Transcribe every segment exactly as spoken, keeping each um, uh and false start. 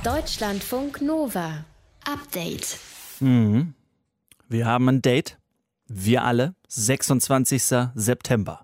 Deutschlandfunk Nova. Update. Mhm. Wir haben ein Date. Wir alle. sechsundzwanzigster September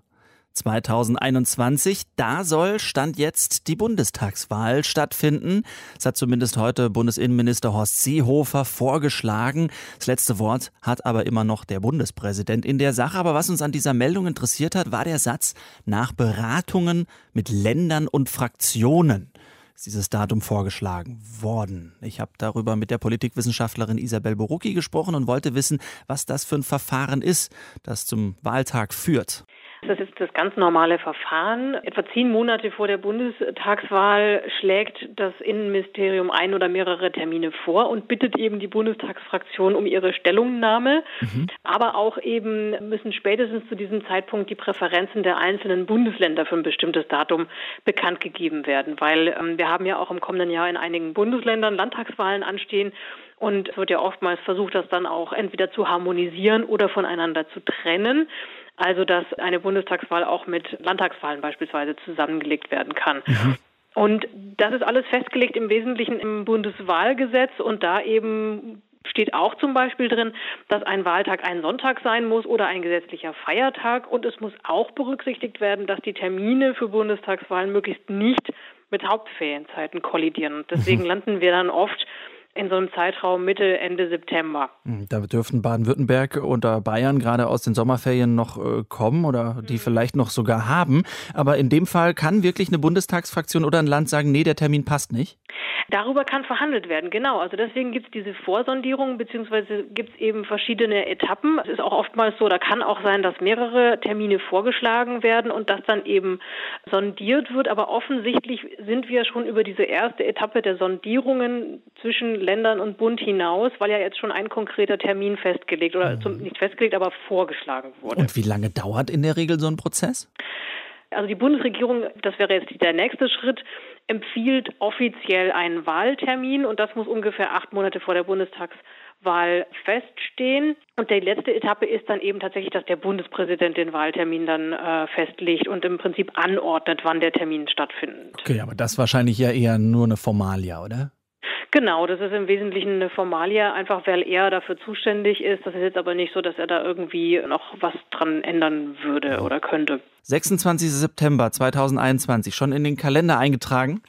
zweitausendeinundzwanzig. Da soll Stand jetzt die Bundestagswahl stattfinden. Das hat zumindest heute Bundesinnenminister Horst Seehofer vorgeschlagen. Das letzte Wort hat aber immer noch der Bundespräsident in der Sache. Aber was uns an dieser Meldung interessiert hat, war der Satz: nach Beratungen mit Ländern und Fraktionen ist dieses Datum vorgeschlagen worden. Ich habe darüber mit der Politikwissenschaftlerin Isabel Borucki gesprochen und wollte wissen, was das für ein Verfahren ist, das zum Wahltag führt. Das ist das ganz normale Verfahren. Etwa zehn Monate vor der Bundestagswahl schlägt das Innenministerium ein oder mehrere Termine vor und bittet eben die Bundestagsfraktion um ihre Stellungnahme. Mhm. Aber auch eben müssen spätestens zu diesem Zeitpunkt die Präferenzen der einzelnen Bundesländer für ein bestimmtes Datum bekannt gegeben werden. Weil ähm, wir haben ja auch im kommenden Jahr in einigen Bundesländern Landtagswahlen anstehen. Und es wird ja oftmals versucht, das dann auch entweder zu harmonisieren oder voneinander zu trennen. Also dass eine Bundestagswahl auch mit Landtagswahlen beispielsweise zusammengelegt werden kann. Mhm. Und das ist alles festgelegt im Wesentlichen im Bundeswahlgesetz. Und da eben steht auch zum Beispiel drin, dass ein Wahltag ein Sonntag sein muss oder ein gesetzlicher Feiertag. Und es muss auch berücksichtigt werden, dass die Termine für Bundestagswahlen möglichst nicht mit Hauptferienzeiten kollidieren. Und deswegen mhm. landen wir dann oft in so einem Zeitraum Mitte, Ende September. Da dürften Baden-Württemberg oder Bayern gerade aus den Sommerferien noch äh, kommen oder die vielleicht noch sogar haben. Aber in dem Fall kann wirklich eine Bundestagsfraktion oder ein Land sagen, nee, der Termin passt nicht? Darüber kann verhandelt werden, genau. Also deswegen gibt es diese Vorsondierung, beziehungsweise gibt es eben verschiedene Etappen. Es ist auch oftmals so, da kann auch sein, dass mehrere Termine vorgeschlagen werden und das dann eben sondiert wird. Aber offensichtlich sind wir schon über diese erste Etappe der Sondierungen zwischen Ländern und Bund hinaus, weil ja jetzt schon ein konkreter Termin festgelegt oder mhm. zum, nicht festgelegt, aber vorgeschlagen wurde. Und wie lange dauert in der Regel so ein Prozess? Also die Bundesregierung, das wäre jetzt der nächste Schritt, empfiehlt offiziell einen Wahltermin und das muss ungefähr acht Monate vor der Bundestagswahl feststehen. Und die letzte Etappe ist dann eben tatsächlich, dass der Bundespräsident den Wahltermin dann äh, festlegt und im Prinzip anordnet, wann der Termin stattfindet. Okay, aber das wahrscheinlich ja eher nur eine Formalia, oder? Genau, das ist im Wesentlichen eine Formalie, einfach weil er dafür zuständig ist. Das ist jetzt aber nicht so, dass er da irgendwie noch was dran ändern würde oder könnte. sechsundzwanzigster September zweitausendeinundzwanzig, schon in den Kalender eingetragen?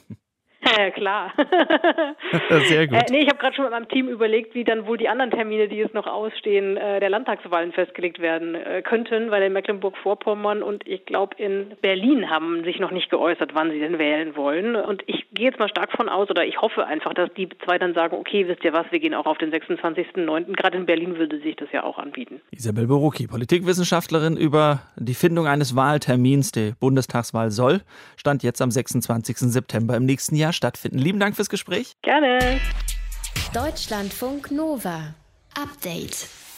Ja, klar. Sehr gut. Äh, nee, ich habe gerade schon mit meinem Team überlegt, wie dann wohl die anderen Termine, die jetzt noch ausstehen, äh, der Landtagswahlen festgelegt werden äh, könnten, weil in Mecklenburg-Vorpommern und ich glaube in Berlin haben sich noch nicht geäußert, wann sie denn wählen wollen. Und ich gehe jetzt mal stark von aus, oder ich hoffe einfach, dass die zwei dann sagen, okay, wisst ihr was, wir gehen auch auf den sechsundzwanzigsten neunten Gerade in Berlin würde sich das ja auch anbieten. Isabel Borucki, Politikwissenschaftlerin, über die Findung eines Wahltermins. Die Bundestagswahl soll, Stand jetzt am sechsundzwanzigsten September im nächsten Jahr stattfinden. Lieben Dank fürs Gespräch. Gerne. Deutschlandfunk Nova. Update.